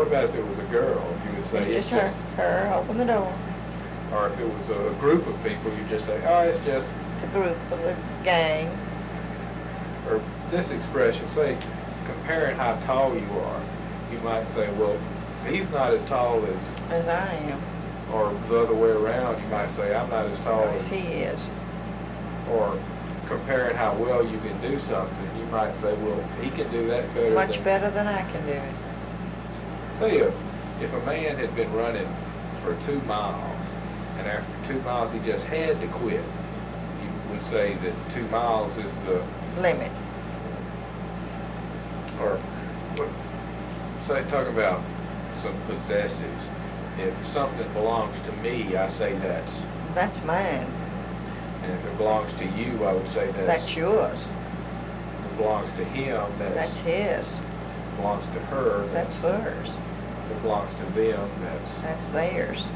what about if it was a girl? You would say It's just her. Her, open the door. Or if it was a group of people, you just say, oh, it's just The group of the gang. or this expression, say, comparing how tall you are, you might say, well, he's not as tall As I am. or the other way around, you might say, I'm not as tall As he is. or comparing how well you can do something, you might say, well, he can do that better Much better than I can do it. Say if a man had been running for 2 miles, and after 2 miles he just had to quit, you would say that 2 miles is the Limit. or say talking about some possessives. If something belongs to me, I say That's mine. and if it belongs to you, I would say That's yours. if it belongs to him, That's his. belongs to her, That's hers. if it belongs to them, That's theirs.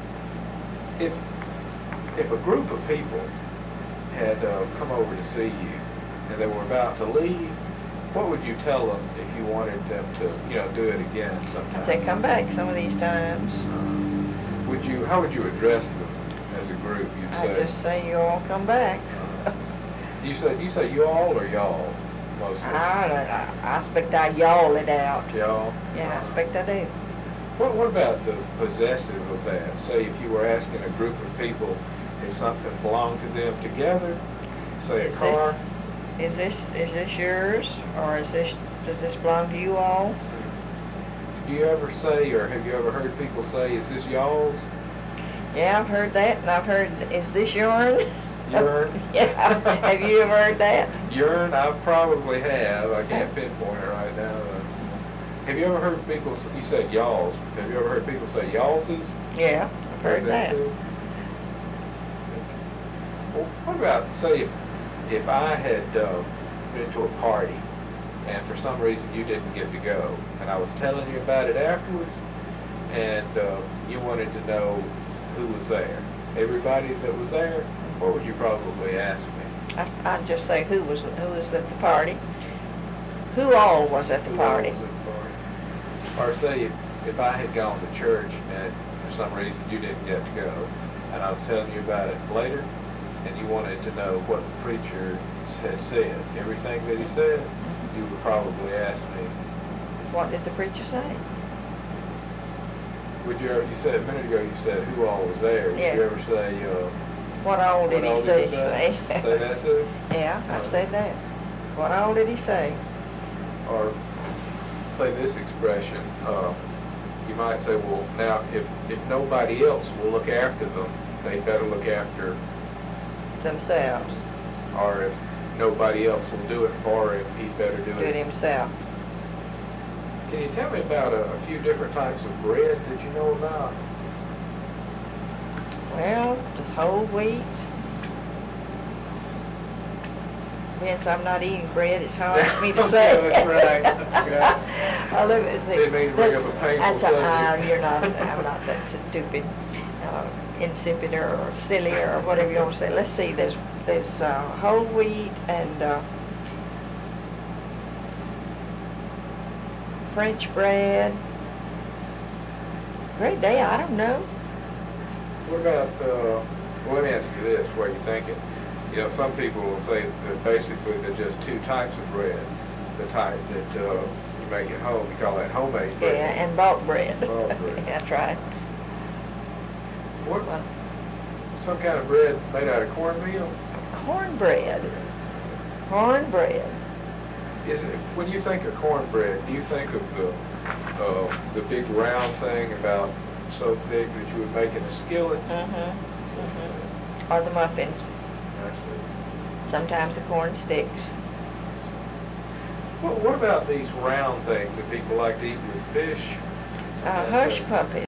if a group of people had come over to see you and they were about to leave, what would you tell them if you wanted them to, do it again sometime? I'd say, come back some of these times. How would you address them as a group? You'd I'd just say, you all come back. You say you all or y'all mostly? I expect I yawl it out. Y'all? Yeah, I expect I do. What about the possessive of that? Say if you were asking a group of people if something belonged to them together, say a car. Is this yours, or does this belong to you all? Do you ever say, or have you ever heard people say, is this y'all's? Yeah, I've heard that, and I've heard, is this yourn? Yourn? Yeah. Have you ever heard that? Yourn, I probably have. I can't pinpoint it right now. Have you ever heard people? You said y'all's. Have you ever heard people say y'alls's? Yeah, I've heard that. Too? Well, what about say if I had been to a party and for some reason you didn't get to go, and I was telling you about it afterwards, and you wanted to know who was there, everybody that was there, what would you probably ask me? I'd just say who was at the party. Who all was at the party? Who all was at the party? Or say if I had gone to church and for some reason you didn't get to go, and I was telling you about it later, and you wanted to know what the preacher had said, everything that he said, you would probably ask me. What did the preacher say? You said a minute ago, you said who all was there. Yeah. Did you ever say, what all did he say? Say that too? Yeah, I've said that. What all did he say? Or say this expression, you might say, well, now, if nobody else will look after them, they better look after Themselves. or if nobody else will do it for him, he better do it himself. Can you tell me about a few different types of bread that you know about? Well, just whole wheat. Since I'm not eating bread, it's hard for me to say. That's right. Okay. I'll look and see. Didn't mean to bring up a painful subject. You're not. I'm not that stupid, insipid, or silly, or whatever you want to say. Let's see. There's whole wheat and French bread. Great day. I don't know. What about, well, let me ask you this, while you're thinking. Some people will say that basically there are just 2 types of bread. The type that you make at home, you call that homemade bread. Yeah, and bought bread. Bought bread. That's right. What? Some kind of bread made out of cornmeal? Cornbread. Cornbread. Is it, when you think of cornbread, do you think of the big round thing about so thick that you would make in a skillet? Or the muffins. Actually. Sometimes the corn sticks. Well, what about these round things that people like to eat with fish? Hush puppies.